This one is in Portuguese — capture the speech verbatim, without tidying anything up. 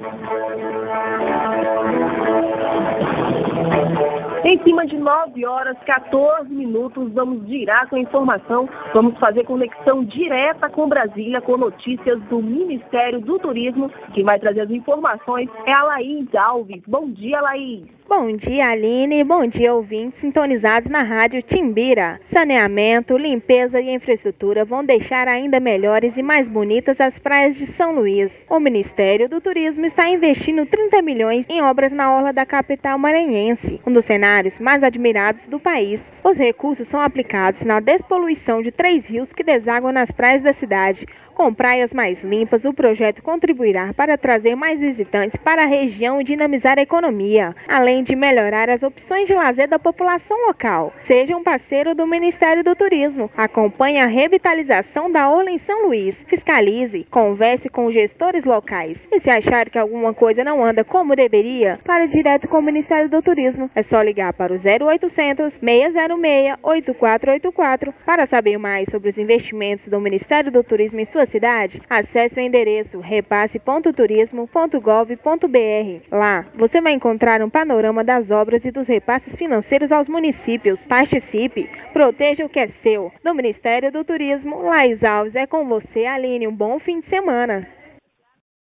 Em cima de nove horas, quatorze minutos, vamos girar com a informação, vamos fazer conexão direta com Brasília, com notícias do Ministério do Turismo. Quem vai trazer as informações é a Laís Alves. Bom dia, Laís. Bom dia, Aline. Bom dia, ouvintes sintonizados na Rádio Timbira. Saneamento, limpeza e infraestrutura vão deixar ainda melhores e mais bonitas as praias de São Luís. O Ministério do Turismo está investindo trinta milhões em obras na orla da capital maranhense, um dos cenários mais admirados do país. Os recursos são aplicados na despoluição de três rios que desaguam nas praias da cidade. Com praias mais limpas, o projeto contribuirá para trazer mais visitantes para a região e dinamizar a economia, além de melhorar as opções de lazer da população local. Seja um parceiro do Ministério do Turismo. Acompanhe a revitalização da orla em São Luís. Fiscalize, converse com gestores locais. E se achar que alguma coisa não anda como deveria, fale direto com o Ministério do Turismo. É só ligar para o zero oitocentos, seis zero seis, oito quatro oito quatro. Para saber mais sobre os investimentos do Ministério do Turismo em sua cidade, acesse o endereço repasse ponto turismo ponto gov ponto br. Lá, você vai encontrar um panorama das obras e dos repasses financeiros aos municípios. Participe, proteja o que é seu. Do Ministério do Turismo, Laís Alves é com você, Aline. Um bom fim de semana.